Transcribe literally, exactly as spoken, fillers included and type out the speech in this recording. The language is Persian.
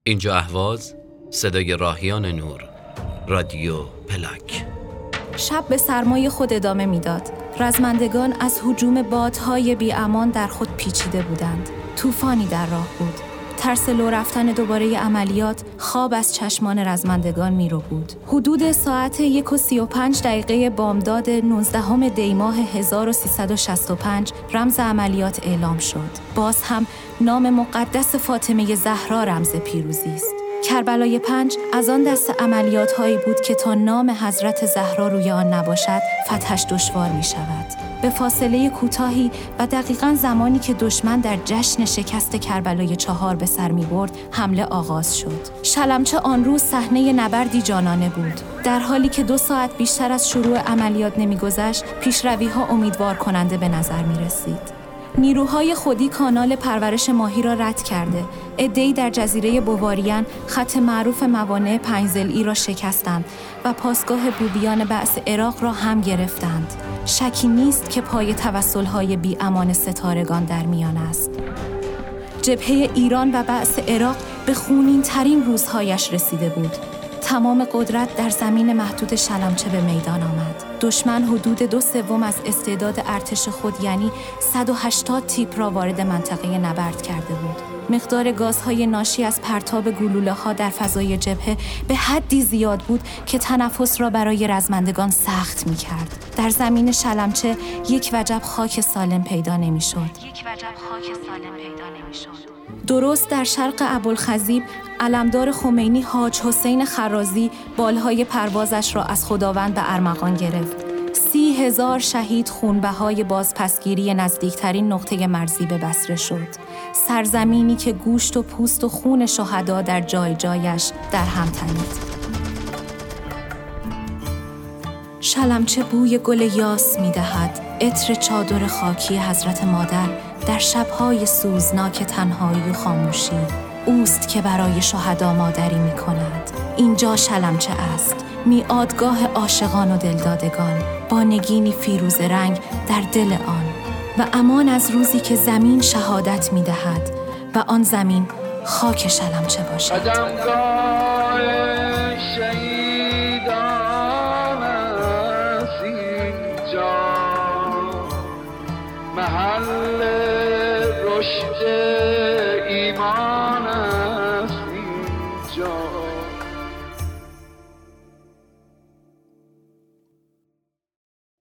اینجا اهواز، صدای راهیان نور، رادیو پلاک. شب به سرمای خود ادامه میداد. رزمندگان از هجوم بادهای بی امان در خود پیچیده بودند. طوفانی در راه بود. ترس لو رفتن دوباره عملیات خواب از چشمان رزمندگان میرو بود. حدود ساعت یک و سی و پنج دقیقه بامداد نوزدهم دی ماه هزار و سیصد و شصت و پنج رمز عملیات اعلام شد. باز هم نام مقدس فاطمه زهرا رمز پیروزی است. کربلای پنج از آن دست عملیات هایی بود که تا نام حضرت زهرا روی آن نباشد فتحش دشوار می شود. به فاصله کوتاهی و دقیقاً زمانی که دشمن در جشن شکست کربلای چهار به سر می برد حمله آغاز شد. شلمچه آن روز صحنه نبردی جانانه بود. در حالی که دو ساعت بیشتر از شروع عملیات نمی گذشت، پیشروی ها امیدوار کننده به نظر می رسید. نیروهای خودی کانال پرورش ماهی را رد کرده، عده‌ای در جزیره بواریان خط معروف موانع پنج‌ضلعی را شکستند و پاسگاه بوبیان بعث عراق را هم گرفتند. شکی نیست که پای توسل‌های بی امان ستارگان در میان است. جبهه ایران و بعث عراق به خونین ترین روزهایش رسیده بود. تمام قدرت در زمین محدود شلمچه به میدان آمد. دشمن حدود دو سوم از استعداد ارتش خود یعنی صد و هشتاد تیپ را وارد منطقه نبرد کرده بود. مقدار گازهای ناشی از پرتاب گلوله‌ها در فضای جبهه به حدی زیاد بود که تنفس را برای رزمندگان سخت می‌کرد. در زمین شلمچه یک وجب خاک سالم پیدا نمی‌شد. یک وجب خاک سالم پیدا نمی‌شد. درست در شرق ابوالخضیب، علمدار خمینی حاج حسین خرازی بالهای پروازش را از خداوند به ارمغان گرفت. سی هزار شهید خونبهای بازپسگیری نزدیکترین نقطه مرزی به بصره شد. سرزمینی که گوشت و پوست و خون شهدا در جای جایش در هم تنید. شلمچه بوی گل یاس می دهد. عطر چادر خاکی حضرت مادر در شب‌های سوزناک تنهایی و خاموشی اوست که برای شهدا مادری می کند. اینجا شلمچه است، میعادگاه عاشقان و دلدادگان، با نگینی فیروز رنگ در دل آن و امان از روزی که زمین شهادت می دهد و آن زمین خاک شلمچه باشد. قدمگاه شهیدان است اینجا، محل